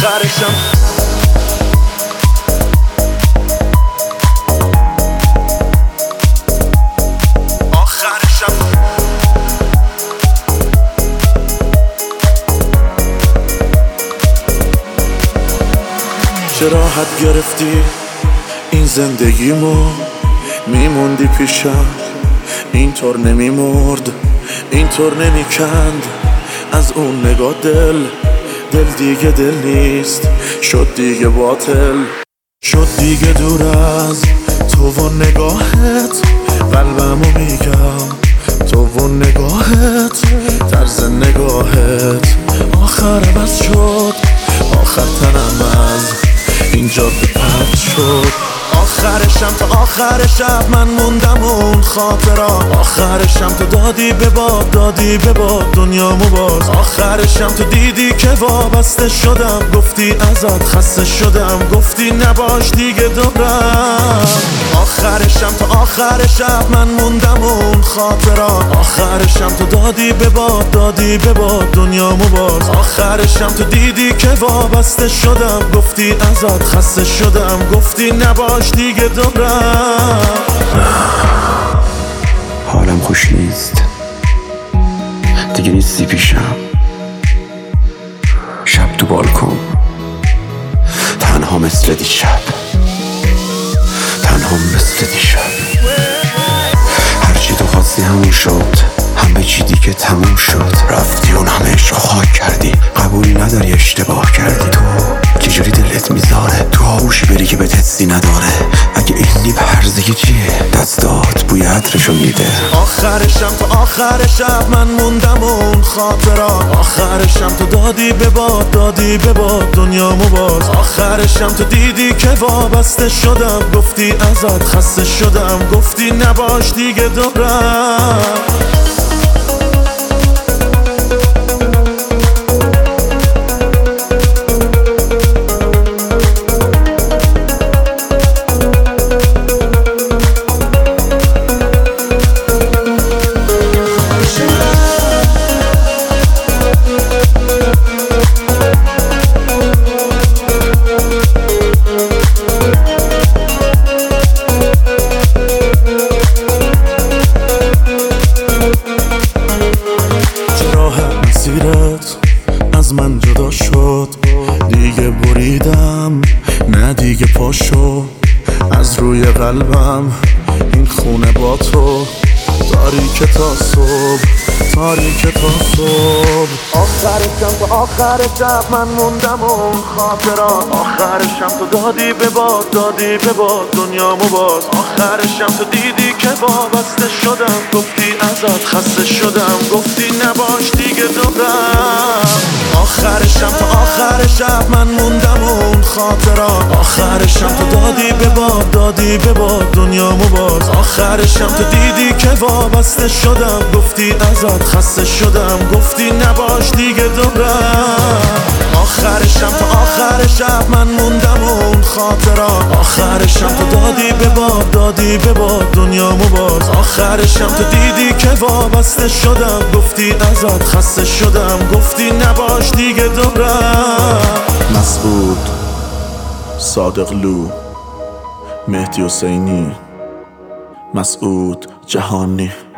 آخرشم چرا حد گرفتی این زندگیمو، میموندی پیشم اینطور نمیمرد، اینطور نمیکند از اون نگاه دل دیگه دل نیست، شد دیگه باطل، شد دیگه دور از تو و نگاهت، قلبمو میگم تو و نگاهت، طرز نگاهت آخر عوض شد، آخر تنم از این جاده پرد شد. آخرشم تا آخر شب من موندم اون خاطرات، آخرشم تو دادی به باد، دادی به باد دنیامو باز، آخرشم تو دیدی که وابسته شدم، گفتی ازت خسته شدم، گفتی نباش دیگه دورم. آخرشم تا آخر شب من موندم اون خاطرات، آخرشم تو دادی به باد، دادی به باد دنیامو باز، آخرشم تو دیدی که وابسته شدم، گفتی ازت خسته شدم، گفتی نباش دیگه دورم. حالم خوش نیست دیگه، نیستی پیشم، شب تو بالکن تنها مثل دیشب، تنها مثل دیشب. هرچی تو خواستی همون شد، همه چی دیگه تموم شد، رفتی اون همه عشق خاک کردی، قبول نداری اشتباه کردی، تو چجوری دلت میذاره تو آغوشی بری که به حسی نداره، اگه اینی به هرزگی چیه دستات بوی عطرشو میده. آخرشم تا آخر شب من موندم اون خاطرات، آخرشم تو دادی به باد، دادی به باد دنیامو باز، آخرشم تو دیدی که وابسته شدم، گفتی ازت خسته شدم، گفتی نباش دیگه دورم. از من جدا شد، دیگه بریدم نه دیگه پاشو از روی قلبم، این خونه با تو تاریک تا صبح، تاریک تا صبح. آخرشم تا آخر شب من موندم اون خاطرات، آخرشم تو دادی به باد، دادی به باد دنیامو باز، آخرشم تو دیدی که وابسته شدم، گفتی ازت خسته شدم، گفتی نباش دیگه دورم. آخرشم تا آخر شب من موندم اون خاطرات، آخرشم تو دادی به باد، دادی به باد دنیامو باز، آخرشم تو دیدی که وابسته شدم، گفتی ازت خسته شدم، گفتی نباش دیگه دورم. آخرشم تا آخر شب من موندم اون خاطرات، آخرشم تو دادی به باد، دادی به باد دنیامو باز، آخرشم تو دیدی که وابسته شدم، گفتی ازت خسته شدم، گفتی نباش دیگه دورم. مسعود، صادقلو، مهدی حسینی، مسعود جهانی.